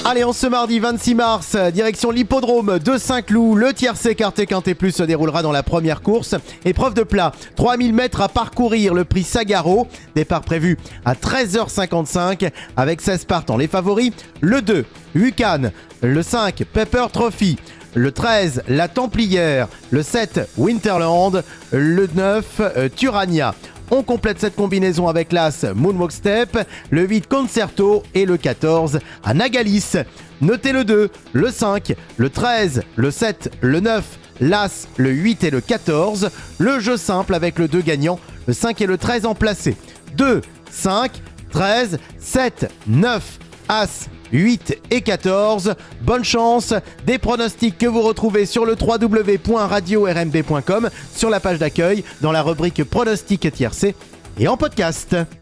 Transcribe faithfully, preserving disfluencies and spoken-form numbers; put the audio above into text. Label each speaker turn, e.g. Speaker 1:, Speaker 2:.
Speaker 1: Allez, en ce mardi vingt-six mars, direction l'hippodrome de Saint-Cloud. Le tiercé quarté quinté plus se déroulera dans la première course. Épreuve de plat, trois mille mètres à parcourir, le prix Sagaro. Départ prévu à treize heures cinquante-cinq avec seize partants. Les favoris, le deux, Hucan, le cinq, Pepper Trophy, le treize, la Templière, le sept, Winterland, le neuf, euh, Turania. On complète cette combinaison avec l'As Moonwalk Step, le huit Concerto et le quatorze Anagalis. Notez le deux, le cinq, le treize, le sept, le neuf, l'As, le huit et le quatorze. Le jeu simple avec le deux gagnant, le cinq et le treize en placé. deux, cinq, treize, sept, neuf, As, huit et quatorze. Bonne chance, des pronostics que vous retrouvez sur le w w w point radio r m b point com, sur la page d'accueil, dans la rubrique pronostics tiercé et en podcast.